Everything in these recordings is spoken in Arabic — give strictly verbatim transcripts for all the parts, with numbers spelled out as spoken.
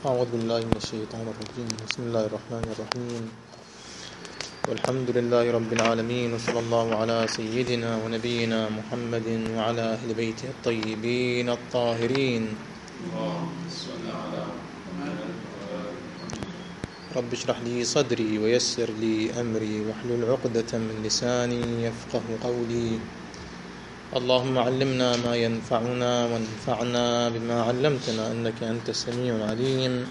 أعوذ بالله من الشيطان الرجيم. بسم الله الرحمن الرحيم. والحمد لله رب العالمين، وصلى الله على سيدنا ونبينا محمد وعلى أهل بيته الطيبين الطاهرين. رب اشرح لي صدري ويسر لي أمري واحلل عقدة من لساني يفقه قولي. اللهم علمنا ما ينفعنا وانفعنا بما علمتنا إنك أنت السميع العليم.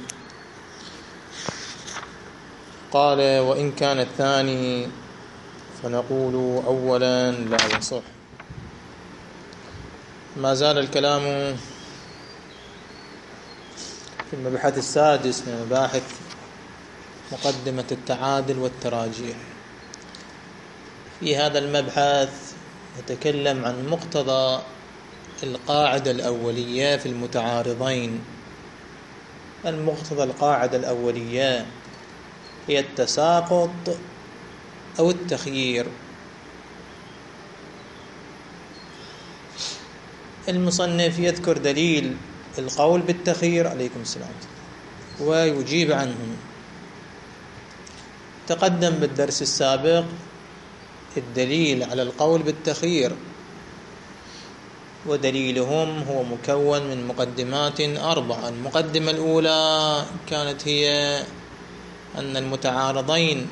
قال: وإن كان الثاني فنقول أولا لا يصح. ما زال الكلام في المبحث السادس من مباحث مقدمة التعادل والتراجيح. في هذا المبحث نتكلم عن مقتضى القاعدة الأولية في المتعارضين. المقتضى القاعدة الأولية هي التساقط أو التخيير. المصنف يذكر دليل القول بالتخيير عليكم السلام ويجيب عنه. تقدم بالدرس السابق الدليل على القول بالتخيير، ودليلهم هو مكون من مقدمات أربعة. المقدمة الأولى كانت هي أن المتعارضين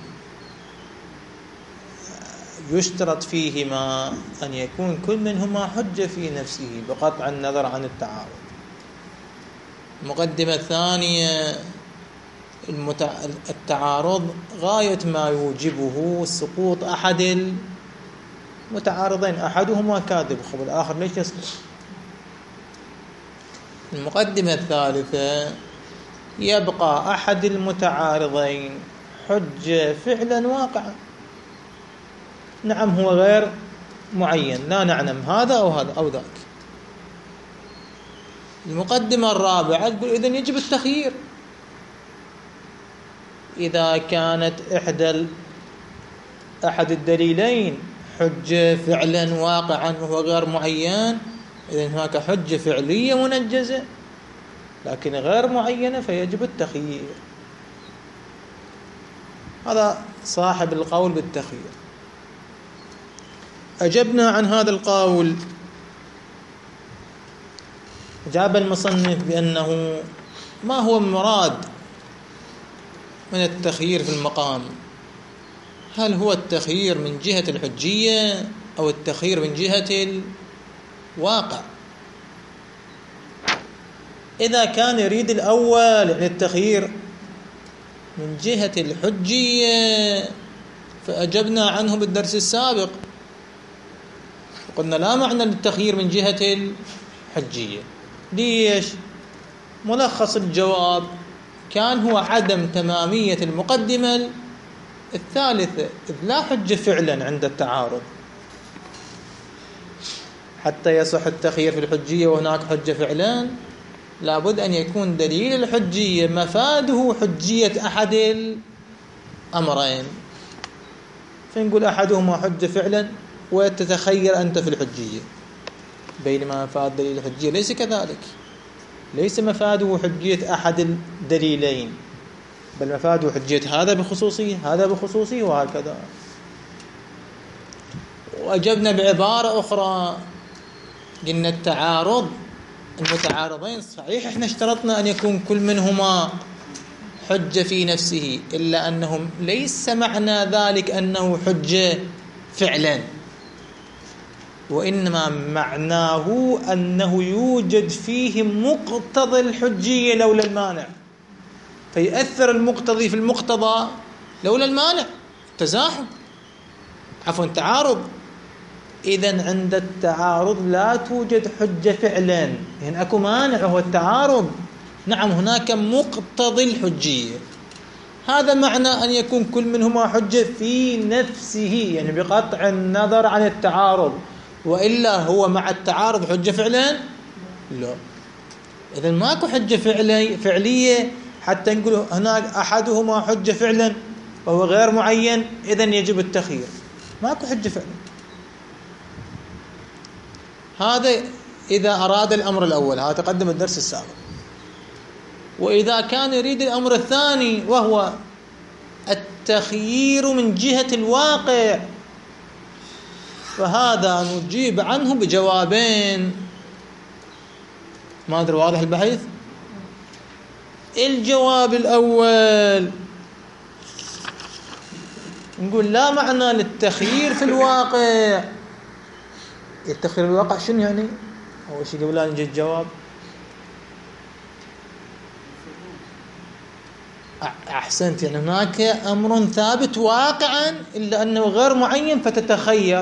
يشترط فيهما أن يكون كل منهما حجة في نفسه بقطع النظر عن التعارض. المقدمة الثانية التعارض غاية ما يوجبه سقوط أحد المتعارضين، أحدهما كاذب والآخر ليش يسقط. المقدمة الثالثة يبقى أحد المتعارضين حجة فعلا واقعا، نعم هو غير معين، لا نعلم هذا أو هذا أو ذاك. المقدمة الرابعة تقول إذن يجب التخيير. إذا كانت إحدى أحد الدليلين حجة فعلا واقعا وهو غير معين، إذن هناك حجة فعلية منجزة لكن غير معينة فيجب التخيير. هذا صاحب القول بالتخيير. أجبنا عن هذا القول. أجاب المصنف بأنه ما هو المراد من التخيير في المقام؟ هل هو التخيير من جهة الحجية أو التخيير من جهة الواقع؟ إذا كان يريد الأول يعني التخيير من جهة الحجية فأجبنا عنه بالدرس السابق، قلنا لا معنى للتخيير من جهة الحجية. ليش؟ ملخص الجواب كان هو عدم تمامية المقدمة الثالثة، إذ لا حجة فعلا عند التعارض حتى يصح التخيير في الحجية وهناك حجة فعلا. لابد أن يكون دليل الحجية مفاده حجية أحد الأمرين، فنقول أحدهما حجة فعلا وتتخير أنت في الحجية، بينما مفاد دليل الحجية ليس كذلك، ليس مفاده حجية أحد الدليلين بل مفاده حجية هذا بخصوصية هذا بخصوصية وهكذا. وأجبنا بعبارة أخرى قلنا التعارض المتعارضين صحيح احنا اشترطنا أن يكون كل منهما حجة في نفسه، إلا أنهم ليس معنى ذلك أنه حجة فعلا، وإنما معناه أنه يوجد فيه مقتضى الحجية لولا المانع، فيأثر المقتضي في المقتضى لولا المانع. تزاحم عفوا تعارض. إذن عند التعارض لا توجد حجة فعلا، يعني أكو مانع هو التعارض، نعم هناك مقتضي الحجية. هذا معنى أن يكون كل منهما حجة في نفسه، يعني بقطع النظر عن التعارض، وإلا هو مع التعارض حجة فعلا لا. إذن ماكو حجة فعلي فعلية حتى نقول هناك أحدهما حجة فعلا وهو غير معين إذن يجب التخيير، ماكو حجة فعلا. هذا إذا أراد الأمر الأول. هذا تقدم الدرس السابق. وإذا كان يريد الأمر الثاني وهو التخيير من جهة الواقع، فهذا نجيب عنه بجوابين. ما أدري واضح البحث؟ الجواب الأول نقول لا معنى للتخيير في الواقع. التخيير في الواقع شنو يعني؟ أول شيء قبل لا نجي الجواب، أحسنت، يعني هناك أمر ثابت واقعا إلا أنه غير معين فتتخير،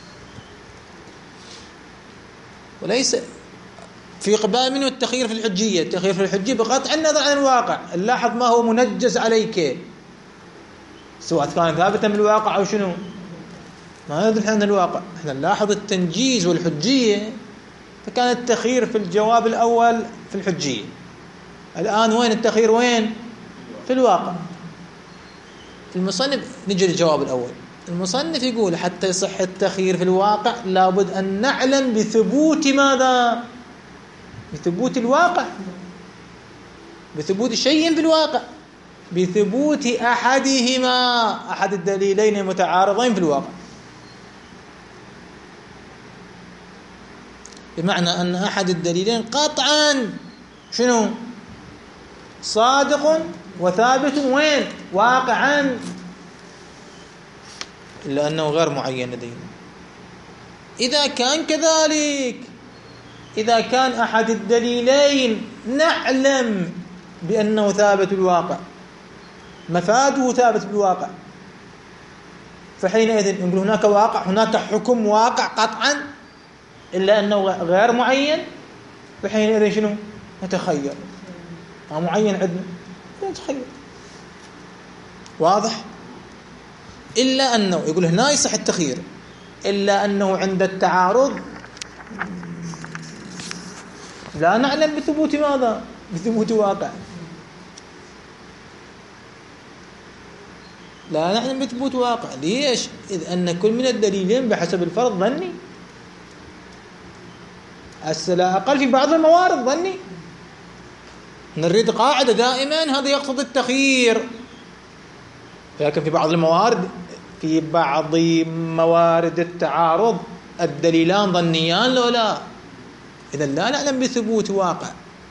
وليس في قبال منه التخيير في الحجية. التخيير في الحجية بقطع النظر عن الواقع، نلاحظ ما هو منجز عليك سواء كان ثابتا بالواقع أو شنو، ما ندري عن الواقع، احنا نلاحظ التنجيز والحجية. فكان التخيير في الجواب الأول في الحجية. الآن وين التخيير؟ وين؟ في الواقع. المصنف نجي للجواب الأول. المصنف يقول حتى يصح التخيير في الواقع لابد أن نعلم بثبوت ماذا؟ بثبوت الواقع، بثبوت شيء في الواقع، بثبوت أحدهما، أحد الدليلين المتعارضين في الواقع. بمعنى أن أحد الدليلين قطعا شنو؟ صادق وثابت وين؟ واقعا، إلا أنه غير معين لدينا. إذا كان كذلك، إذا كان أحد الدليلين نعلم بأنه ثابت بالواقع، مفاده ثابت بالواقع، فحينئذ نقول هناك واقع، هناك حكم واقع قطعا إلا أنه غير معين، فحينئذ شنو؟ نتخير. ما معين عندنا نتخير. واضح؟ إلا أنه يقول هنا يصح التخيير، إلا أنه عند التعارض لا نعلم بثبوت ماذا؟ بثبوت واقع، لا نعلم بثبوت واقع. ليش؟ إذ أن كل من الدليلين بحسب الفرض ظني، السلا أقل في بعض الموارد ظني. نريد قاعدة دائما هذا يقتضي التخيير، لكن في بعض الموارد، في بعض موارد التعارض الدليلان ظنيان لو لا، إذا لا نعلم بثبوت واقع،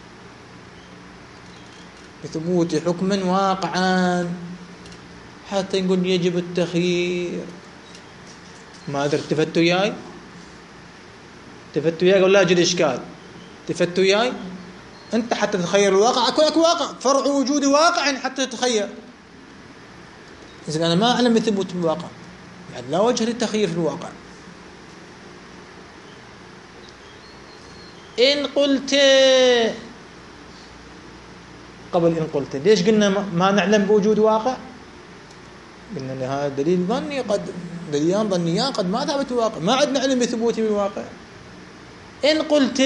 بثبوت حكم واقعا حتى نقول يجب التخيير. ما أدري التفتوا وياي؟ التفتوا وياي ولا أجل إشكال؟ التفتوا وياي؟ أنت حتى تتخير الواقع، أكو أكو واقع، فرع وجود واقع حتى تتخير. إذا أنا ما أعلم بثبوت الواقع، يعني لا وجه للتخيير في الواقع. إن قلت قبل إن قلت ليش قلنا ما نعلم بوجود واقع؟ قلنا أن هذا دليل ظني، قد دليلان ظنيان قد ما ثبت الواقع، ما عد نعلم بثبوته بالواقع. إن قلت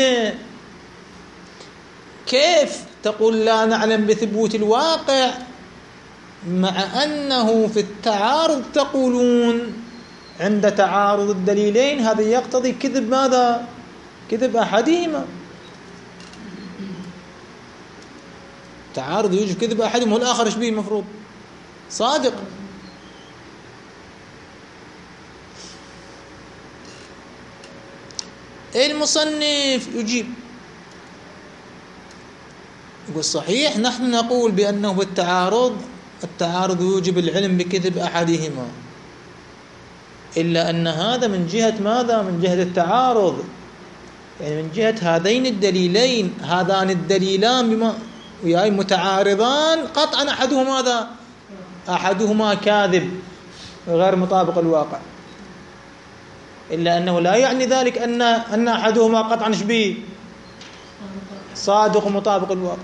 كيف تقول لا نعلم بثبوت الواقع مع أنه في التعارض تقولون عند تعارض الدليلين هذا يقتضي كذب ماذا؟ كذب أحدهما. تعارض يوجد كذب أحدهما والآخر إيش به المفروض؟ صادق. المصنف يجيب يقول صحيح نحن نقول بأنه بالتعارض التعارض يوجب العلم بكذب أحدهما، إلا أن هذا من جهة ماذا؟ من جهة التعارض، يعني من جهة هذين الدليلين، هذان الدليلان بما وياي متعارضان قطعا، أحدهما ماذا؟ أحدهما كاذب غير مطابق الواقع، إلا أنه لا يعني ذلك أن أن أحدهما قطعا شبيه صادق ومطابق الواقع.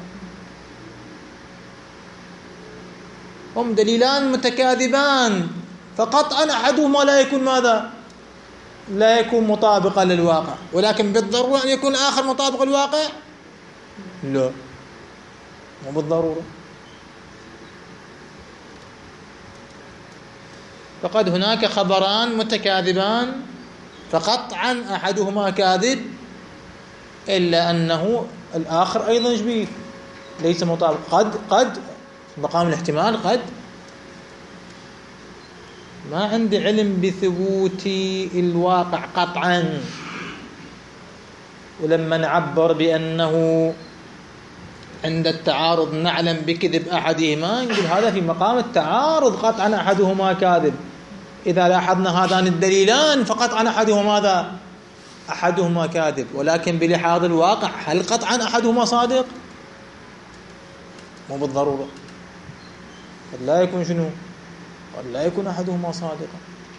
هم دليلان متكاذبان، فقطعا أحدهما لا يكون ماذا؟ لا يكون مطابقا للواقع، ولكن بالضرورة أن يكون آخر مطابق الواقع؟ لا، مو بالضرورة. فقد هناك خبران متكاذبان فقطعا أحدهما كاذب، إلا أنه الآخر أيضا شبيه ليس مطابق، قد قد مقام الاحتمال قد. ما عندي علم بثبوت الواقع قطعا، ولما نعبر بأنه عند التعارض نعلم بكذب أحدهما، نقول هذا في مقام التعارض، قطعا أحدهما كاذب. إذا لاحظنا هذان الدليلان فقطعا أحدهما ماذا؟ أحدهما كاذب. ولكن بلحاظ الواقع هل قطعا أحدهما صادق؟ مو بالضرورة، قد لا يكون شنو؟ قد لا يكون أحدهما صادقا.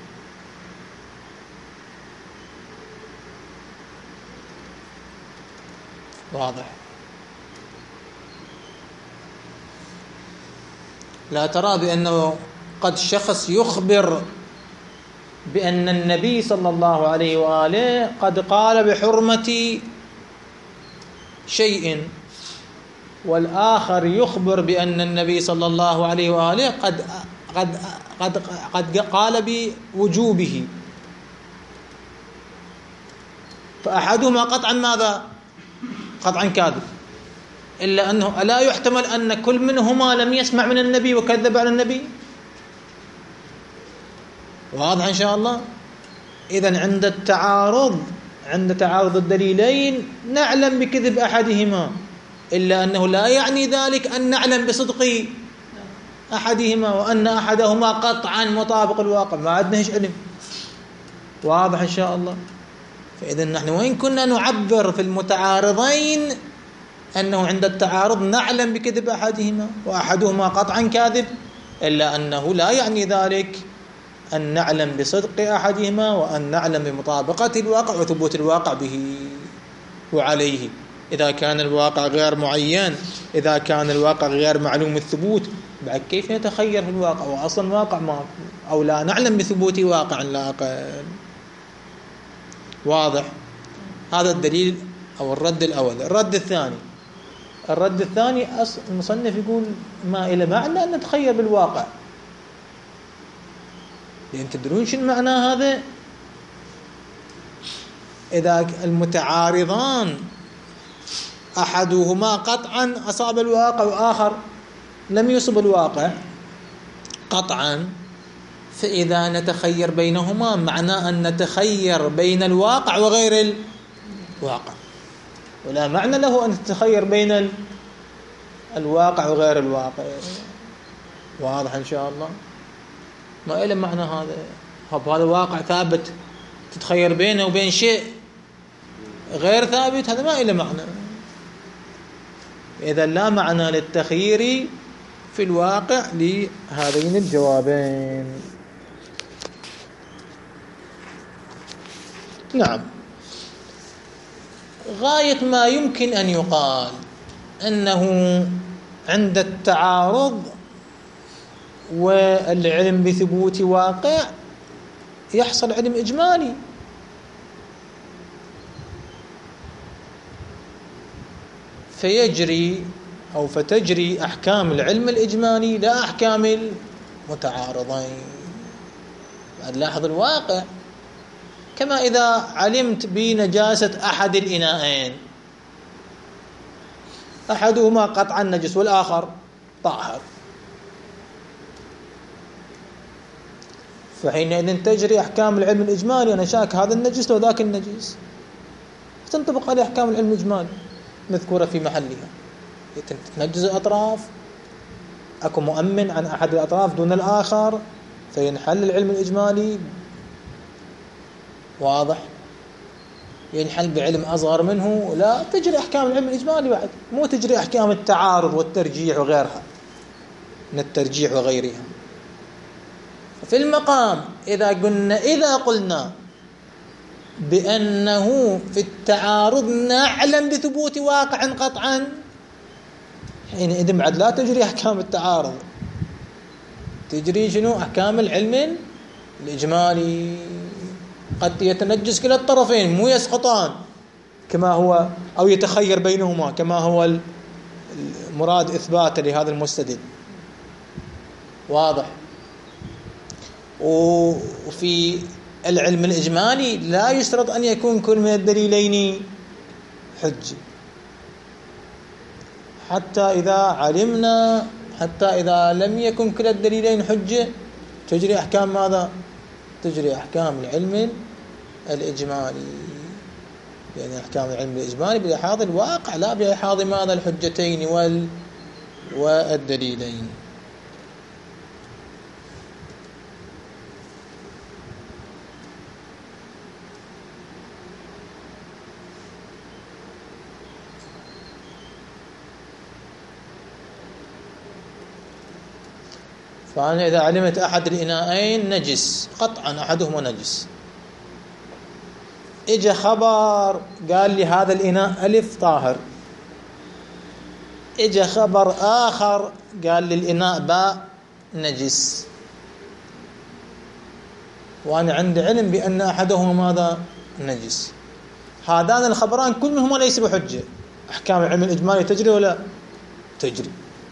واضح؟ لا ترى بأنه قد شخص يخبر بأن النبي صلى الله عليه وآله قد قال بحرمة شيء، والآخر يخبر بأن النبي صلى الله عليه وآله قد قد قد قد قال بوجوبه، فأحدهما قطعا ماذا؟ قطعا كاذب. إلا أنه ألا يحتمل أن كل منهما لم يسمع من النبي وكذب على النبي؟ واضح إن شاء الله. إذن عند التعارض، عند تعارض الدليلين نعلم بكذب أحدهما، إلا أنه لا يعني ذلك أن نعلم بصدق أحدهما وأن أحدهما قطعا مطابق الواقع، ما عندنا هيش علم. واضح إن شاء الله. فإذا نحن وإن كنا نعبر في المتعارضين أنه عند التعارض نعلم بكذب أحدهما وأحدهما قطعا كاذب، إلا أنه لا يعني ذلك أن نعلم بصدق أحدهما وأن نعلم بمطابقة الواقع وثبوت الواقع به وعليه. إذا كان الواقع غير معين، إذا كان الواقع غير معلوم الثبوت، بعد كيف نتخير في الواقع وأصلا الواقع ما أو لا نعلم بثبوت واقع لا أقل. واضح؟ هذا الدليل أو الرد الأول. الرد الثاني، الرد الثاني المصنف يقول ما إلى معنى أن نتخير بالواقع، لأن تدرون شو المعنى هذا؟ إذا المتعارضان أحدهما قطعا أصاب الواقع وآخر لم يصب الواقع قطعا، فإذا نتخير بينهما معناه أن نتخير بين الواقع وغير الواقع، ولا معنى له أن تتخير بين الواقع وغير الواقع. واضح إن شاء الله. ما إلى معنى هذا. هب هذا واقع ثابت تتخير بينه وبين شيء غير ثابت، هذا ما إلى معنى. إذا لا معنى للتخيير في الواقع لهذين الجوابين. نعم. غاية ما يمكن أن يقال أنه عند التعارض والعلم بثبوت واقع يحصل علم إجمالي، فيجري أو فتجري أحكام العلم الإجمالي لا أحكام المتعارضين. بعد لاحظ الواقع، كما إذا علمت بنجاسة أحد الإناءين، أحدهما قطعا نجس والآخر طاهر، فحينئذ تجري أحكام العلم الإجمالي. أنا شاك هذا النجس لو ذاك النجس، تنطبق عليه أحكام العلم الإجمالي مذكورة في محلها. تتنجز الأطراف، أكو مؤمن عن أحد الأطراف دون الآخر، فينحل العلم الإجمالي. واضح؟ ينحل بعلم أصغر منه، لا تجري أحكام العلم الإجمالي بعد، مو تجري أحكام التعارض والترجيح وغيرها من الترجيح وغيرها. في المقام إذا قلنا إذا قلنا بأنه في التعارض نعلم بثبوت واقع قطعا، حينئذ بعد لا تجري أحكام التعارض، تجري شنو؟ أحكام العلم الإجمالي. قد يتنجس كلا الطرفين مو يسقطان كما هو، أو يتخير بينهما كما هو المراد إثباته لهذا المستدل. واضح؟ وفي العلم الإجمالي لا يشترط أن يكون كل من الدليلين حجة، حتى إذا علمنا حتى إذا لم يكن كلا الدليلين حجة تجري أحكام ماذا؟ تجري أحكام العلم الإجمالي، يعني أحكام العلم الإجمالي بلحاظ الواقع لا بلحاظ ماذا؟ الحجتين وال والدليلين. فأنا إذا علمت أحد الإناءين نجس قطعا، أحدهما نجس، إجا خبر قال لي هذا الإناء ألف طاهر، إجا خبر آخر قال لي الإناء باء نجس، وأنا عندي علم بأن أحدهما ماذا؟ نجس. هذان الخبران كل منهما ليس بحجة، أحكام العلم الإجمالي تجري ولا تجري؟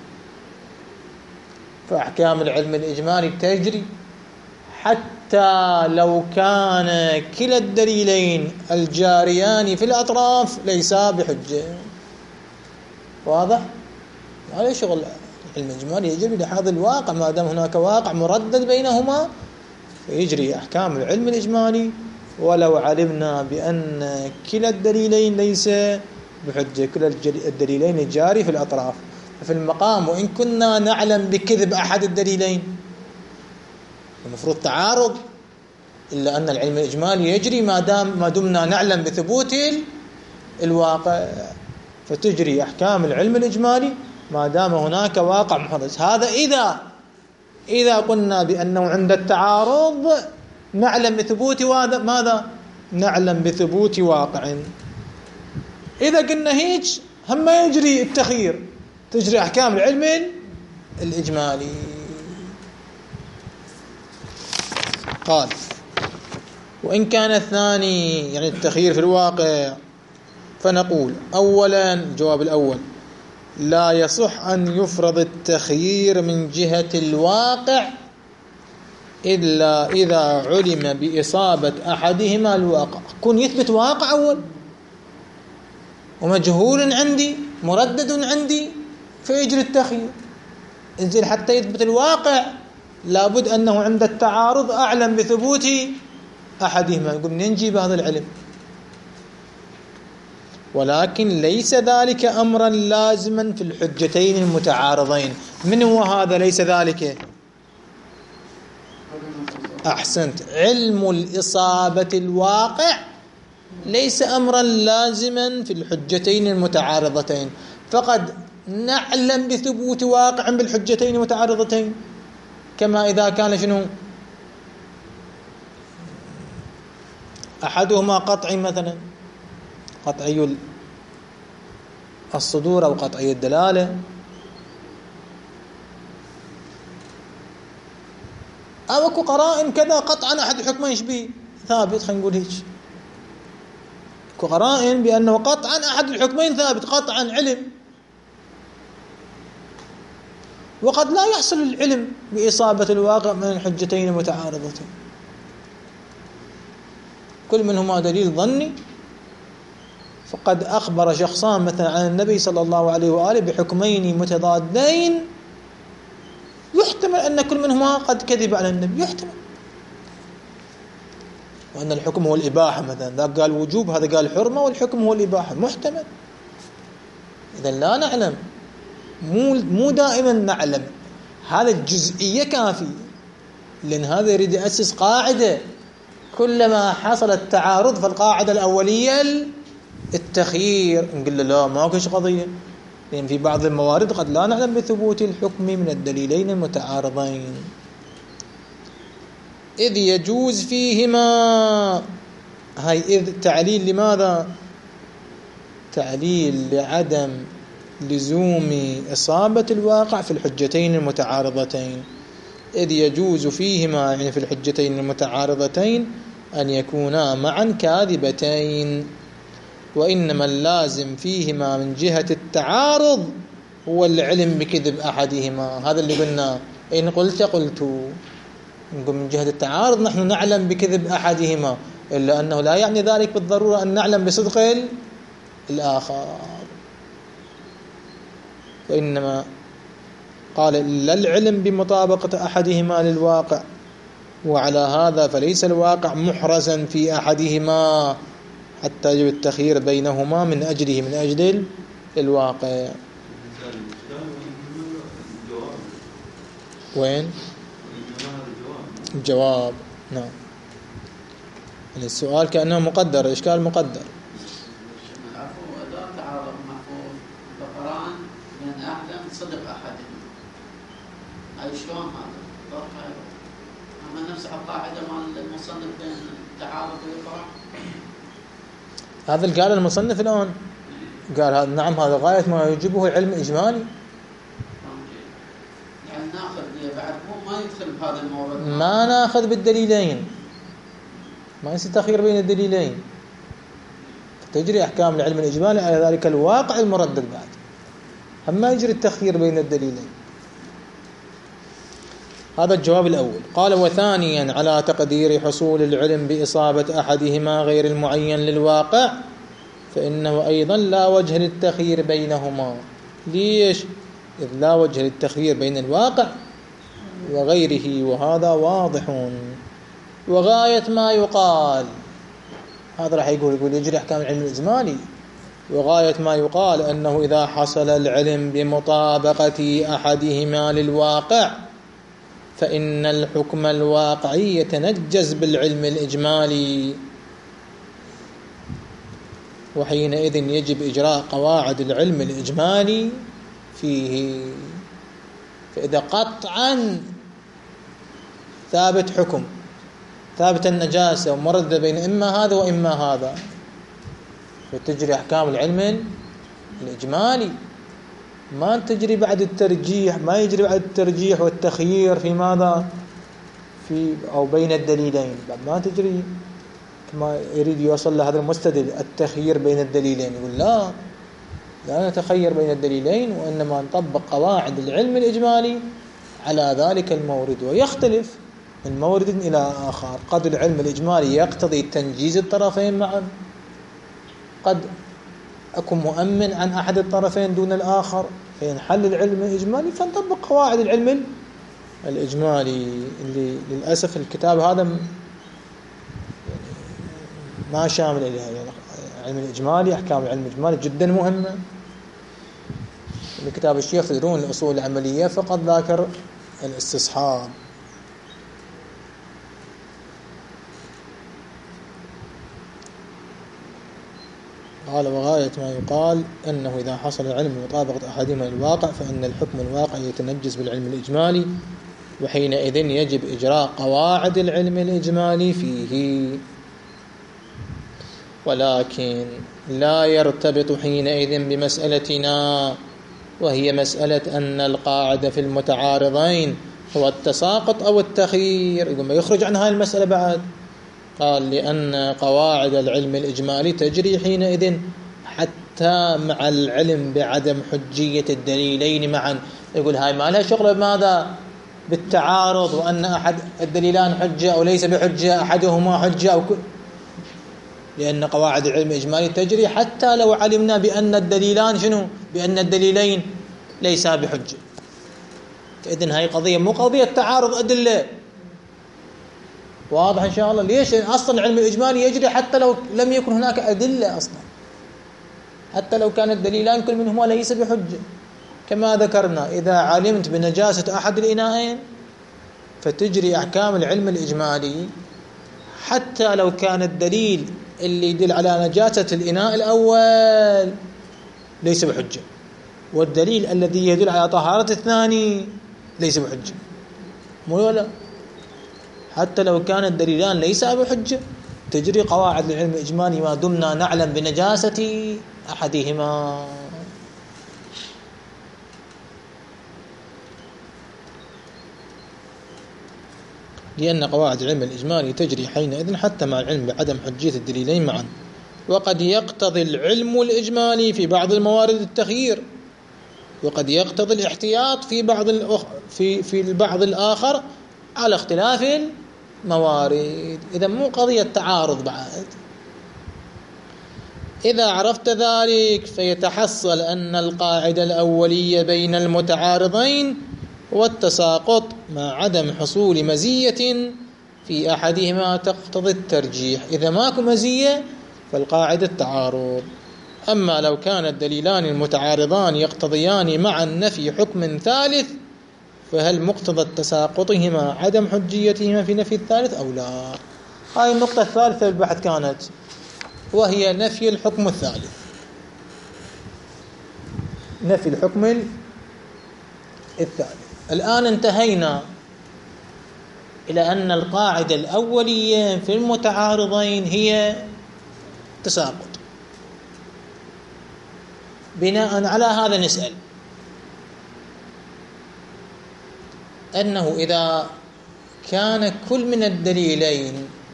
فأحكام العلم الإجمالي تجري حتى لو كان كلا الدليلين الجاريان في الأطراف ليسا بحجة. واضح؟ هذا شغل العلم الإجمالي، يجري بلحاظ الواقع، ما دام هناك واقع مردد بينهما فيجري أحكام العلم الإجمالي ولو علمنا بأن كلا الدليلين ليس بحجة، كلا الدليلين الجاري في الأطراف. في المقام وإن كنا نعلم بكذب أحد الدليلين المفروض تعارض، إلا أن العلم الإجمالي يجري ما دام ما دمنا نعلم بثبوت الواقع، فتجري أحكام العلم الإجمالي ما دام هناك واقع محدث. هذا إذا إذا قلنا بأنه عند التعارض نعلم بثبوت ماذا؟ نعلم بثبوت واقع. إذا قلنا هيك هم يجري التخيير، تجري أحكام العلم الإجمالي. قال وإن كان الثاني يعني التخيير في الواقع فنقول أولا، الجواب الأول لا يصح أن يفرض التخيير من جهة الواقع إلا إذا علم بإصابة أحدهما الواقع. كن يثبت واقع أول ومجهول عندي مردد عندي فيجري التخيير. إنزل حتى يثبت الواقع لابد أنه عند التعارض أعلم بثبوت أحدهما. يقول منين نجيب هذا العلم؟ ولكن ليس ذلك أمرا لازما في الحجتين المتعارضين. من هو هذا ليس ذلك؟ أحسنت، علم الإصابة الواقع ليس أمرا لازما في الحجتين المتعارضتين، فقد نعلم بثبوت واقع بالحجتين المتعارضتين، كما إذا كان شنو أحدهما قطعي، مثلا قطعي الصدور أو قطعي الدلالة، أو أكو قرائن كذا قطعا أحد الحكمين يشبه ثابت، خلينا نقول هيك، أكو قرائن بأنه قطعا أحد الحكمين ثابت قطعا علم، وقد لا يحصل العلم بإصابة الواقع من الحجتين المتعارضتين، كل منهما دليل ظني. فقد أخبر شخصان مثلا عن النبي صلى الله عليه وآله بحكمين متضادين يحتمل أن كل منهما قد كذب على النبي، يحتمل، وأن الحكم هو الإباحة، مثلا ذاك قال وجوب هذا قال حرمة والحكم هو الإباحة، محتمل. إذا لا نعلم، مو مو دائما نعلم، هذا الجزئية كافي، لأن هذا يريد يأسس قاعدة كلما حصل التعارض فالقاعدة الأولية التخيير، نقول له لا ما كش قضية، لأن في بعض الموارد قد لا نعلم بثبوت الحكم من الدليلين المتعارضين، إذ يجوز فيهما. هاي إذ تعليل لماذا؟ تعليل لعدم لزوم إصابة الواقع في الحجتين المتعارضتين، إذ يجوز فيهما يعني في الحجتين المتعارضتين أن يكونا معا كاذبتين، وإنما اللازم فيهما من جهة التعارض هو العلم بكذب أحدهما. هذا اللي قلنا، إن قلت قلت، نقول من جهة التعارض نحن نعلم بكذب أحدهما، إلا أنه لا يعني ذلك بالضرورة أن نعلم بصدق الآخر. وإنما قال إلا العلم بمطابقة أحدهما للواقع، وعلى هذا فليس الواقع محرزا في أحدهما حتى يجب التخيير بينهما من أجله من أجل الواقع. وين الجواب؟ نعم، السؤال كأنه مقدر، الإشكال مقدر. صدق أحدهم أي شلون هذا فرق هذا؟ أما نفس القاعدة مال المصنف بين التعارض والإقرار. هذا اللي قال المصنف الآن، قال هذا نعم هذا غاية ما يجبه علم إجمالي. يعني ناخذ بعد مو ما يدخل بهذا المورد، ما ناخذ بالدليلين، ما يصير تخير بين الدليلين، تجري أحكام العلم الإجمالي على ذلك الواقع المردد بعد، أما يجري التخيير بين الدليلين. هذا الجواب الأول. قال وثانيا على تقدير حصول العلم بإصابة أحدهما غير المعين للواقع فإنه أيضا لا وجه للتخيير بينهما. ليش؟ إذ لا وجه للتخيير بين الواقع وغيره، وهذا واضح. وغاية ما يقال، هذا راح يقول يقول يجري أحكام العلم الإجمالي، وغاية ما يقال أنه إذا حصل العلم بمطابقة أحدهما للواقع فإن الحكم الواقعي يتنجز بالعلم الإجمالي، وحينئذ يجب إجراء قواعد العلم الإجمالي فيه. فإذا قطعا ثابت حكم ثابت النجاسة ومرد بين إما هذا وإما هذا، فتجري أحكام العلم الإجمالي، ما تجري بعد الترجيح، ما يجري بعد الترجيح والتخيير في ماذا في أو بين الدليلين، ما تجري كما يريد يوصل لهذا المستدل التخيير بين الدليلين. يقول لا لا نتخير بين الدليلين، وإنما نطبق قواعد العلم الإجمالي على ذلك المورد، ويختلف من مورد إلى آخر. قد العلم الإجمالي يقتضي تنجيز الطرفين معا، قد أكون مؤمن عن أحد الطرفين دون الآخر فينحل العلم الإجمالي فنطبق قواعد العلم الإجمالي. اللي للأسف الكتاب هذا ما شامل إليها، يعني العلم الإجمالي أحكام العلم الإجمالي جدا مهمة. الكتاب الشيخ تدرون الأصول العملية فقط ذاكر الاستصحاب. قال وغاية ما يقال أنه إذا حصل العلم بمطابقة أحدهما للواقع فإن الحكم الواقعي يتنجز بالعلم الإجمالي، وحينئذ يجب إجراء قواعد العلم الإجمالي فيه. ولكن لا يرتبط حينئذ بمسألتنا، وهي مسألة أن القاعدة في المتعارضين هو التساقط أو التخيير. يقول ما يخرج عن هذه المسألة بعد. قال لأن قواعد العلم الإجمالي تجري حينئذ حتى مع العلم بعدم حجية الدليلين معا. يقول هاي ما لها شغل بماذا بالتعارض وأن أحد الدليلان حجة أو ليس بحجة، أحدهما حجة أو كل، لأن قواعد العلم الإجمالي تجري حتى لو علمنا بأن الدليلان شنو، بأن الدليلين ليسا بحجة. إذن هاي قضية مو قضية تعارض أدلة. واضح إن شاء الله؟ ليش؟ أصلا العلم الإجمالي يجري حتى لو لم يكن هناك أدلة أصلا، حتى لو كان الدليلان كل منهما ليس بحجة. كما ذكرنا إذا علمت بنجاسة أحد الإناءين فتجري أحكام العلم الإجمالي حتى لو كان الدليل اللي يدل على نجاسة الإناء الأول ليس بحجة، والدليل الذي يدل على طهارة الثاني ليس بحجة. مو ولا حتى لو كان الدليلان ليس بحجة تجري قواعد العلم الإجمالي ما دمنا نعلم بنجاسة أحدهما. لأن قواعد العلم الإجمالي تجري حينئذ حتى مع العلم بعدم حجية الدليلين معا. وقد يقتضي العلم الإجمالي في بعض الموارد التخيير، وقد يقتضي الاحتياط في بعض الأخ... في في البعض الآخر على اختلاف الموارد. إذا مو قضية تعارض بعد. إذا عرفت ذلك فيتحصل أن القاعدة الأولية بين المتعارضين والتساقط مع عدم حصول مزية في أحدهما تقتضي الترجيح. إذا ماكو مزية فالقاعدة التعارض. أما لو كان الدليلان المتعارضان يقتضيان معا نفي حكم ثالث فهل مقتضى تساقطهما عدم حجيتهما في نفي الثالث أو لا؟ هاي النقطة الثالثة بالبحث كانت، وهي نفي الحكم الثالث. نفي الحكم الثالث. الآن انتهينا إلى أن القاعدة الأولية في المتعارضين هي تساقط. بناء على هذا نسأل أنه إذا كان كل من الدليلين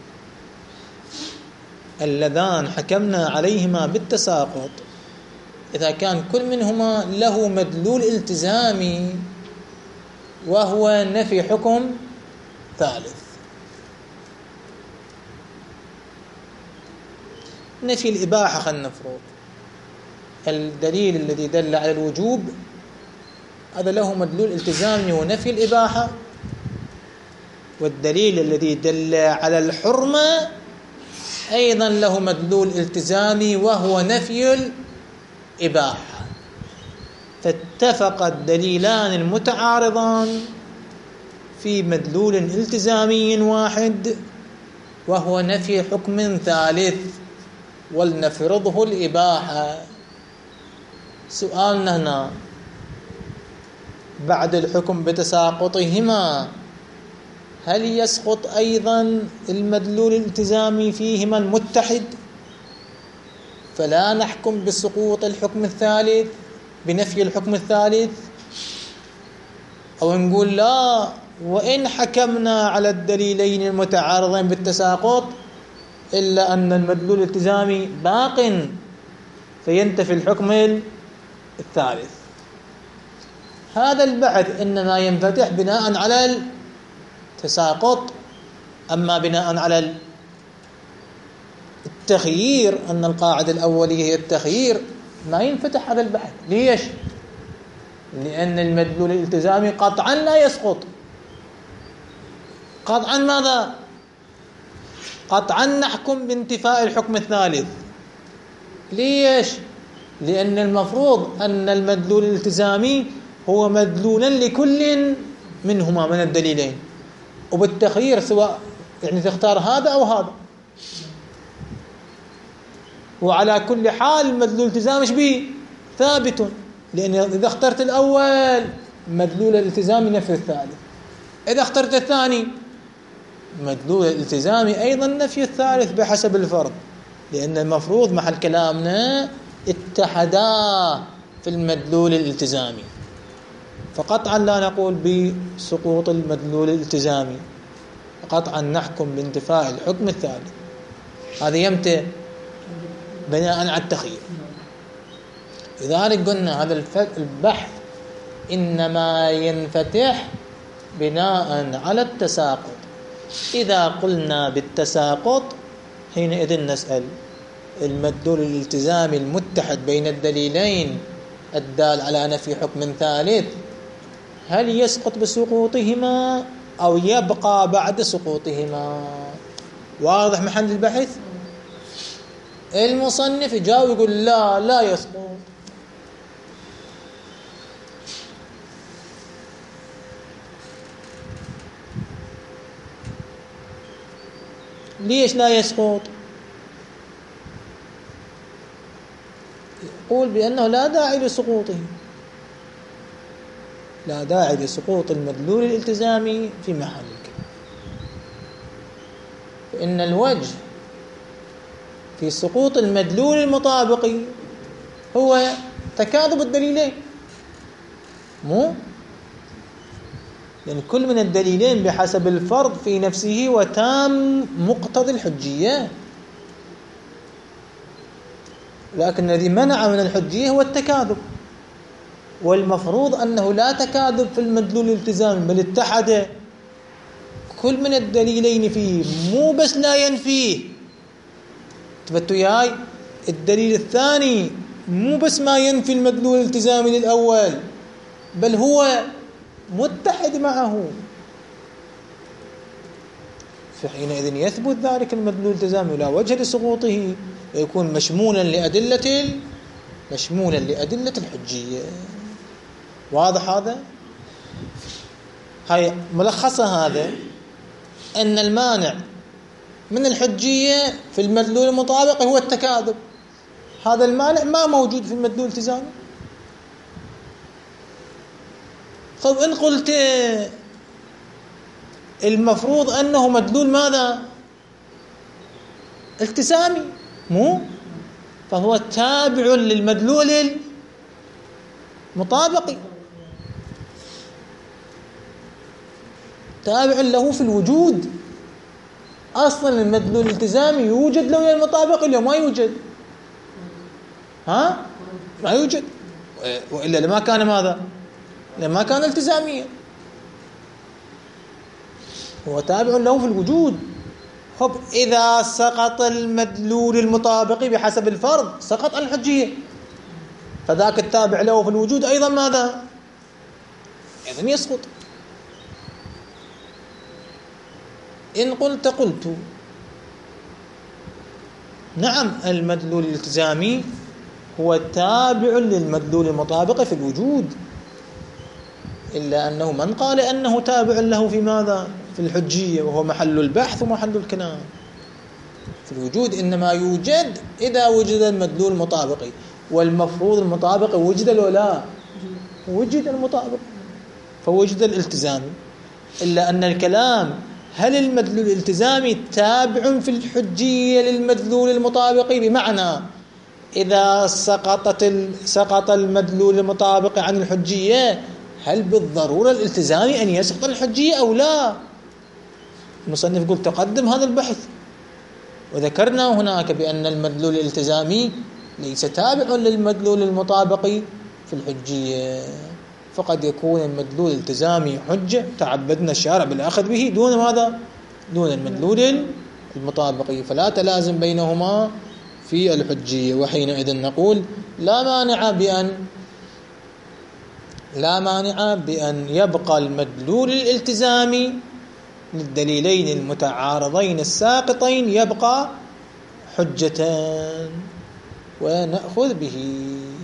اللذان حكمنا عليهما بالتساقط، إذا كان كل منهما له مدلول التزامي وهو نفي حكم ثالث، نفي الإباحة، خلينا نفرض الدليل الذي دل على الوجوب هذا له مدلول التزامي ونفي الإباحة، والدليل الذي دل على الحرمة أيضا له مدلول التزامي وهو نفي الإباحة. فاتفق الدليلان المتعارضان في مدلول التزامي واحد وهو نفي حكم ثالث ولنفرضه الإباحة. سؤالنا هنا بعد الحكم بتساقطهما هل يسقط أيضا المدلول الالتزامي فيهما المتحد فلا نحكم بسقوط الحكم الثالث بنفي الحكم الثالث، أو نقول لا وإن حكمنا على الدليلين المتعارضين بالتساقط إلا أن المدلول الالتزامي باق فينتفي الحكم الثالث؟ هذا البحث إنما ينفتح بناء على التساقط. أما بناء على التخيير أن القاعدة الأولية هي التخيير ما ينفتح هذا البحث. ليش؟ لأن المدلول الالتزامي قطعا لا يسقط. قطعا ماذا؟ قطعا نحكم بانتفاء الحكم الثالث. ليش؟ لأن المفروض أن المدلول الالتزامي هو مدلولا لكل منهما من الدليلين، وبالتخيير سواء يعني تختار هذا أو هذا، وعلى كل حال المدلول الالتزامي ايش به؟ ثابت، لأن إذا اخترت الأول مدلول الالتزامي نفي الثالث، إذا اخترت الثاني مدلول الالتزامي أيضا نفي الثالث بحسب الفرض، لأن المفروض محل كلامنا اتحدا في المدلول الالتزامي، فقطعا لا نقول بسقوط المدلول الالتزامي، قطعا نحكم بانتفاء الحكم الثالث. هذا يمتى؟ بناء على التخيير. لذلك قلنا هذا البحث إنما ينفتح بناء على التساقط. إذا قلنا بالتساقط حينئذ نسأل المدلول الالتزامي المتحد بين الدليلين الدال على نفي حكم ثالث هل يسقط بسقوطهما أو يبقى بعد سقوطهما؟ واضح محل البحث؟ المصنف يجاوب يقول لا لا يسقط. ليش لا يسقط؟ يقول بأنه لا داعي لسقوطه، لا داعي لسقوط المدلول الالتزامي في محله، فإن الوجه في سقوط المدلول المطابقي هو تكاذب الدليلين، مو يعني كل من الدليلين بحسب الفرض في نفسه وتام مقتضي الحجية، لكن الذي منع من الحجية هو التكاذب، والمفروض أنه لا تكاذب في المدلول الالتزامي بل اتحد كل من الدليلين فيه، مو بس لا ينفيه. تبتوا ياي الدليل الثاني مو بس ما ينفي المدلول الالتزامي للأول، بل هو متحد معه، فحينئذ يثبت ذلك المدلول الالتزامي لا وجه لسقوطه، ويكون مشمولا لأدلة مشمولا لأدلة الحجية. واضح هذا؟ هاي ملخصة هذا، أن المانع من الحجية في المدلول المطابق هو التكاذب. هذا المانع ما موجود في المدلول الالتزامي. طيب إن قلت المفروض أنه مدلول ماذا؟ التزامي، مو فهو تابع للمدلول المطابق، تابع له في الوجود. أصلا المدلول الالتزامي يوجد له المطابق ولا ما يوجد؟ ها؟ ما يوجد، وإلا لما كان ماذا؟ لما كان التزاميا، هو تابع له في الوجود. خب إذا سقط المدلول المطابق بحسب الفرض سقط الحجية، فذاك التابع له في الوجود أيضا ماذا؟ إذن يسقط. إن قلت قلت نعم المدلول الالتزامي هو تابع للمدلول المطابق في الوجود، إلا أنه من قال أنه تابع له في ماذا؟ في الحجية، وهو محل البحث ومحل الكلام. في الوجود إنما يوجد إذا وجد المدلول المطابق، والمفروض المطابق وجد ولا لا؟ وجد المطابق فوجد الالتزامي. إلا أن الكلام هل المدلول الالتزامي تابع في الحجية للمدلول المطابق، بمعنى إذا سقطت سقط المدلول المطابق عن الحجية هل بالضرورة الالتزامي أن يسقط الحجية أو لا؟ المصنف يقول تقدم هذا البحث، وذكرنا هناك بأن المدلول الالتزامي ليس تابع للمدلول المطابق في الحجية، فقد يكون المدلول الالتزامي حجة تعبدنا الشارع بالأخذ به دون ماذا؟ دون المدلول المطابق، فلا تلازم بينهما في الحجية. وحينئذ نقول لا مانع بأن لا مانع بأن يبقى المدلول الالتزامي للدليلين المتعارضين الساقطين يبقى حجة ونأخذ به.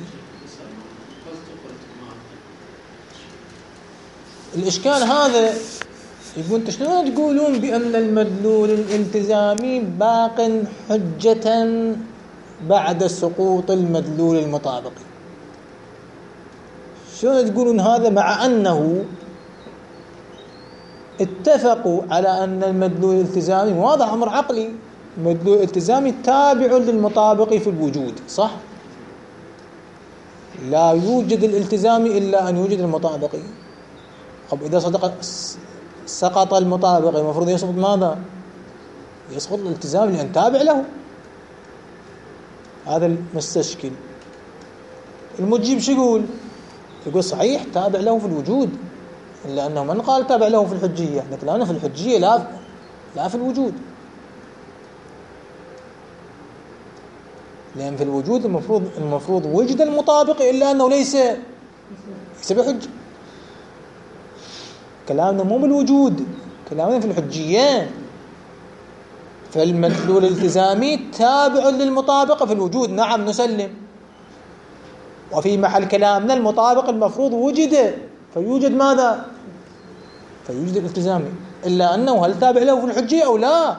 الإشكال هذا يقول شلون تقولون بأن المدلول الالتزامي باق حجة بعد سقوط المدلول المطابق؟ شلون تقولون هذا مع أنه اتفقوا على أن المدلول الالتزامي، واضح أمر عقلي، المدلول الالتزامي تابع للمطابق في الوجود، صح؟ لا يوجد الالتزامي إلا أن يوجد المطابق. طب إذا صدق سقط المطابق المفروض يسقط ماذا؟ يسقط الالتزام لأن تابع له. هذا المستشكل. المجيب شو يقول؟ يقول صحيح تابع له في الوجود، إلا أنه من قال تابع له في الحجية؟ لكن أنا في الحجية لا لا في الوجود، لأن في الوجود المفروض المفروض وجد المطابق، إلا أنه ليس ليس بحجة. كلامنا مو بالوجود، كلامنا في الحجية. فالمدلول الالتزامي تابع للمطابق في الوجود، نعم نسلم. وفي محل كلامنا المطابق المفروض وجد، فيوجد ماذا؟ فيوجد الالتزامي، إلا أنه هل تابع له في الحجية أو لا؟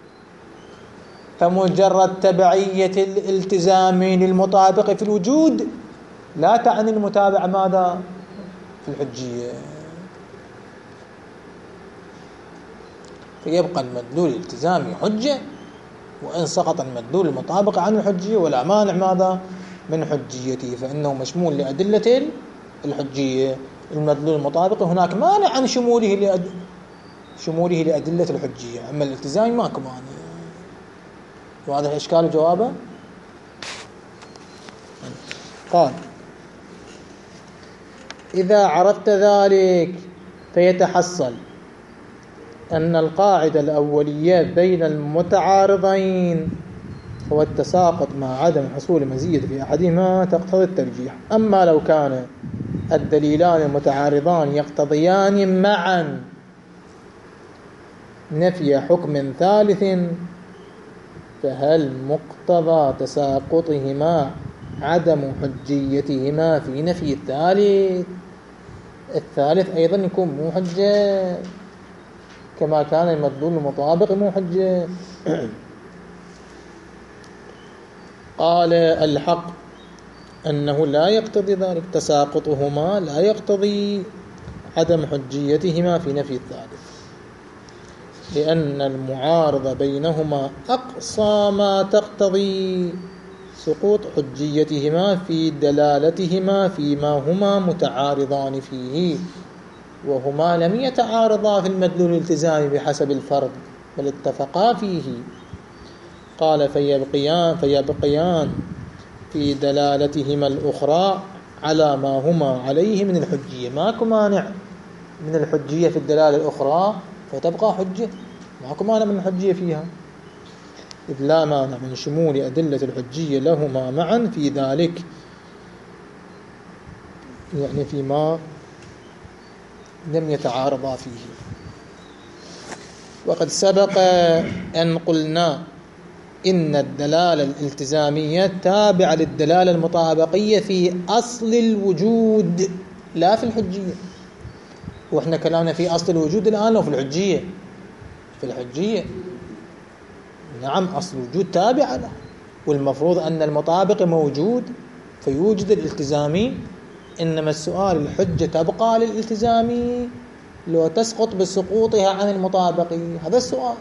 فمجرد تبعية الالتزام للمطابق في الوجود لا تعني المتابعة ماذا؟ في الحجية. فيبقى المدلول الالتزامي حجة، وإن سقط المدلول المطابق عن الحجية ولا مانع ماذا؟ من حجيته، فإنه مشمول لأدلة الحجية. المدلول المطابق هناك مانع عن شموله لأد... شموله لأدلة الحجية، أما الالتزامي ماكو مانع. وهذا الإشكال جوابه. قال إذا عرفت ذلك فيتحصل أن القاعدة الأولية بين المتعارضين والتساقط مع عدم حصول مزية في أحدهما تقتضي الترجيح. أما لو كان الدليلان المتعارضان يقتضيان معا نفي حكم ثالث، فهل مقتضى تساقطهما عدم حجيتهما في نفي الثالث؟ الثالث أيضا يكون مو حجة كما كان المدلول المطابق مو حجة. قال الحق أنه لا يقتضي ذلك، تساقطهما لا يقتضي عدم حجيتهما في نفي الثالث، لأن المعارضة بينهما أقصى ما تقتضي سقوط حجيتهما في دلالتهما فيما هما متعارضان فيه، وهما لم يتعارضا في المدلول الالتزامي بحسب الفرض بل اتفقا فيه. قال فيبقيان, فيبقيان في دلالتهما الأخرى على ما هما عليه من الحجية. ماكو مانع من الحجية في الدلالة الأخرى فتبقى حجة، ماكو مانع من الحجية فيها، إذ لا مانع من شمول أدلة الحجية لهما معا في ذلك، يعني فيما لم يتعارضا فيه. وقد سبق أن قلنا إن الدلالة الالتزامية تابعة للدلالة المطابقية في أصل الوجود لا في الحجية، وإحنا كلامنا في أصل الوجود الآن لو في الحجية. في الحجية نعم أصل الوجود تابع له، والمفروض أن المطابق موجود فيوجد الالتزامي، إنما السؤال الحجة تبقى للالتزامي لو تسقط بسقوطها عن المطابقي، هذا السؤال.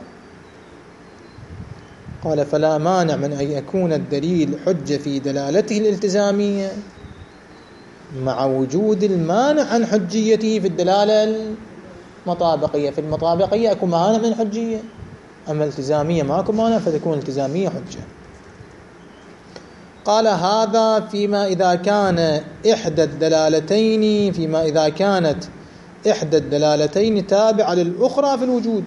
قال فلا مانع من أن يكون الدليل حجة في دلالته الالتزامية مع وجود المانع عن حجيته في الدلالة المطابقية. في المطابقية أكون مانع من حجية، أما الالتزامية ماكو مانع فتكون الالتزامية حجة. قال هذا فيما إذا كان إحدى الدلالتين فيما إذا كانت إحدى الدلالتين تابعة للأخرى في الوجود،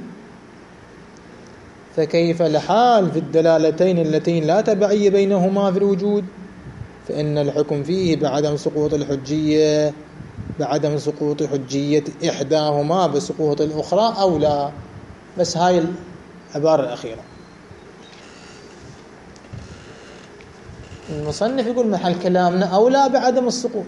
فكيف الحال في الدلالتين اللتين لا تبعية بينهما في الوجود؟ فإن الحكم فيه بعدم سقوط الحجية بعدم سقوط حجية إحداهما بسقوط الأخرى أو لا. بس هاي العبارة الأخيرة المصنف يقول محل كلامنا أو لا بعدم السقوط.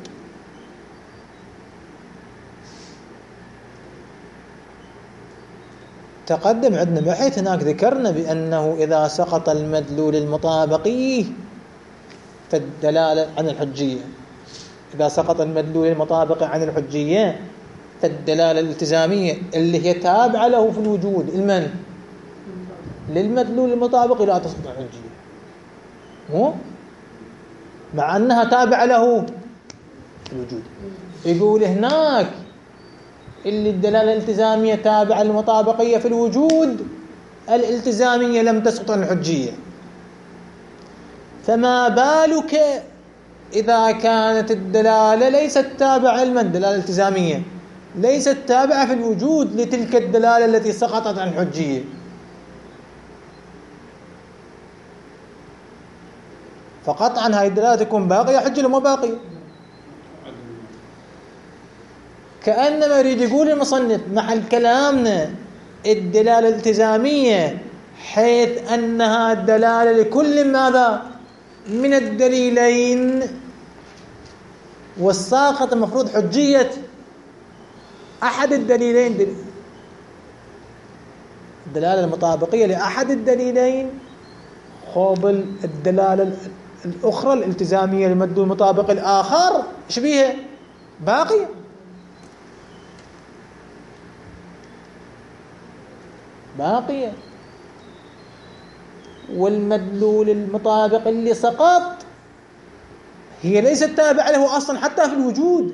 تقدم عندنا بحيث هناك ذكرنا بأنه إذا سقط المدلول المطابقي فالدلالة عن الحجية، إذا سقط المدلول المطابقي عن الحجية فالدلالة الالتزامية اللي هي تابعة له في الوجود المن للمدلول المطابقي لا تسقط الحجية، مو مع أنها تابعة له في الوجود. يقول هناك اللي الدلالة الالتزامية تابعة للمطابقية في الوجود الالتزامية لم تسقط عن الحجية، فما بالك إذا كانت الدلالة ليست تابعة لمن الدلالة الالتزامية ليست تابعة في الوجود لتلك الدلالة التي سقطت عن الحجية. فقطعا هاي الدلالة تكون باقية حجة لو ما باقية. كأنما يريد يقول المصنف محل كلامنا الدلالة الالتزامية حيث أنها الدلالة لكل ماذا من الدليلين، والساقط المفروض حجية أحد الدليلين، الدلالة المطابقية لأحد الدليلين قابل الدلالة الأخرى الالتزامية للمدلول المطابق الآخر إيش بيها باقية. باقية والمدلول المطابق اللي سقط هي ليست تابعة له أصلا حتى في الوجود،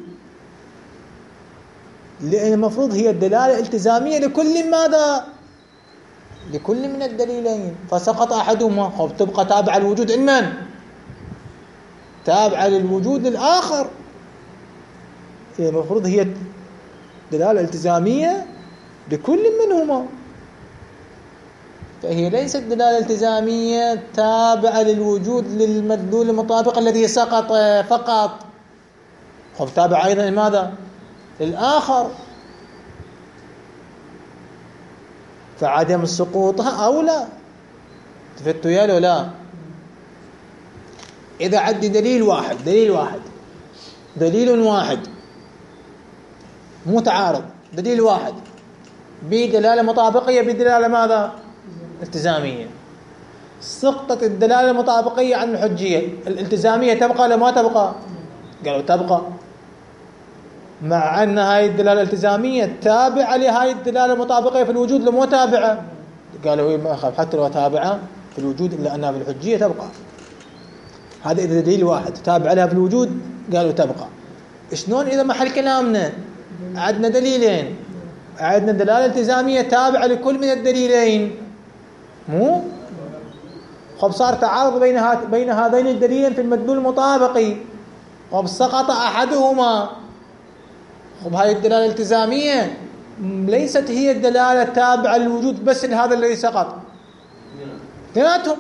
لأن المفروض هي الدلالة الالتزامية لكل ماذا لكل من الدليلين، فسقط أحدهما خب تبقى تابعة الوجود المن تابعة للوجود الآخر، المفروض هي دلالة التزامية لكل منهما. فهي ليست دلالة التزامية تابعة للوجود للمدلول المطابق الذي سقط فقط، خب تابعة أيضا لماذا؟ للآخر، فعدم سقوطها أولى. تفتوا يا لو لا؟ إذا عندي دليل واحد دليل واحد دليل واحد متعارض، دليل واحد بدلالة مطابقية بدلالة ماذا؟ التزامية، سقطت الدلالة المطابقية عن الحجية، الالتزامية تبقى ولا ما تبقى؟ قالوا تبقى، مع أن هاي الدلالة الالتزامية تابعة لهاي الدلالة المطابقية في الوجود لمو تابعة. قالوا ما أخاف حتى لو تابعة في الوجود إلا أنها في الحجية تبقى. هذا إذا دليل واحد تابع لها في الوجود قالوا تبقى. شلون إذا محل كلامنا عندنا دليلين، عندنا دلالة التزامية تابعة لكل من الدليلين، مو خب صار تعارض بين هات بين هذين الدليلين في المدلول المطابقي، خب سقط أحدهما، خب هاي الدلالة الالتزامية ليست هي الدلالة التابعة للوجود بس لهذا الذي سقط، اثنيناتهم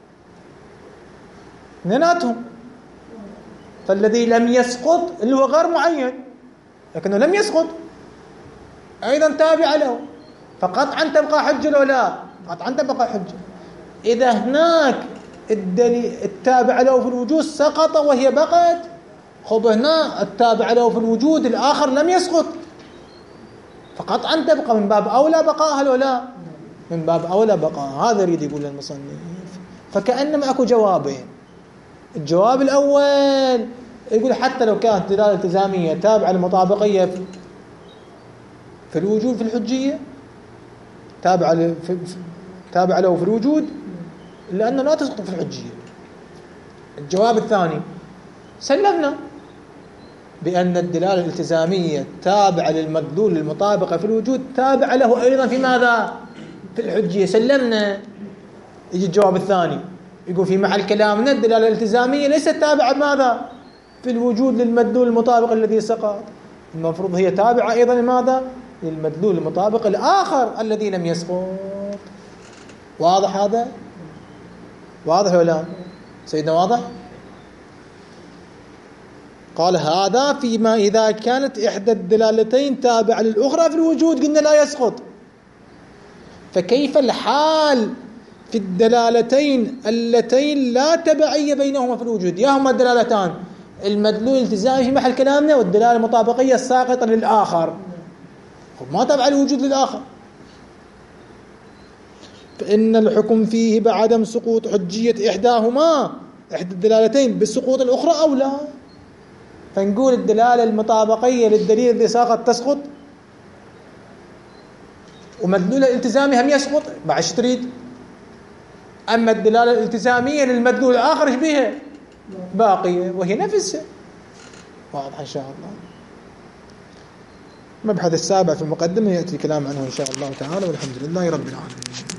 اثنيناتهم فالذي لم يسقط اللي هو غير معين لكنه لم يسقط أيضا تابع له، فقطعا تبقى حجة لو لا؟ قطعا تبقى حجة. إذا هناك الدليل التابع له في الوجود سقط وهي بقت، خب هنا التابع له في الوجود الآخر لم يسقط، فقطعا تبقى، من باب أولى بقاها لو لا؟ من باب أولى بقاها. هذا يريد يقول المصنف. فكأنما أكو جوابين، الجواب الأول يقول حتى لو كانت دلالة التزامية تابعة للمطابقية في الوجود في الحجية، تابعة تابعة له في الوجود لأنه لا تسقط في الحجية. الجواب الثاني سلمنا بأن الدلالة الالتزامية تابعة للمدلول المطابقة في الوجود تابعة له أيضا في ماذا؟ في الحجية، سلمنا. يجي الجواب الثاني يقول في محل كلامنا الدلالة الالتزامية ليست تابعة ماذا؟ في الوجود للمدلول المطابق الذي سقط، المفروض هي تابعة أيضا لماذا؟ للمدلول المطابق الآخر الذي لم يسقط. واضح هذا؟ واضح ولا سيدنا؟ واضح. قال هذا فيما إذا كانت إحدى الدلالتين تابعة للأخرى في الوجود قلنا لا يسقط، فكيف الحال في الدلالتين اللتين لا تبعية بينهما في الوجود؟ يا هما الدلالتان المدلول الالتزامي في محل كلامنا والدلالة المطابقية الساقطة للآخر، ما تبع الوجود للآخر، فإن الحكم فيه بعدم سقوط حجية إحداهما إحدى الدلالتين بالسقوط الأخرى أو لا. فنقول الدلالة المطابقية للدليل الذي ساقط تسقط، ومدلول الالتزامي هم يسقط، بعد ايش تريد؟ أما الدلالة الالتزامية للمدلول الآخر ايش بيها؟ باقية وهي نفسها. واضح إن شاء الله. المبحث السابع في المقدمة يأتي كلام عنه إن شاء الله تعالى، والحمد لله رب العالمين.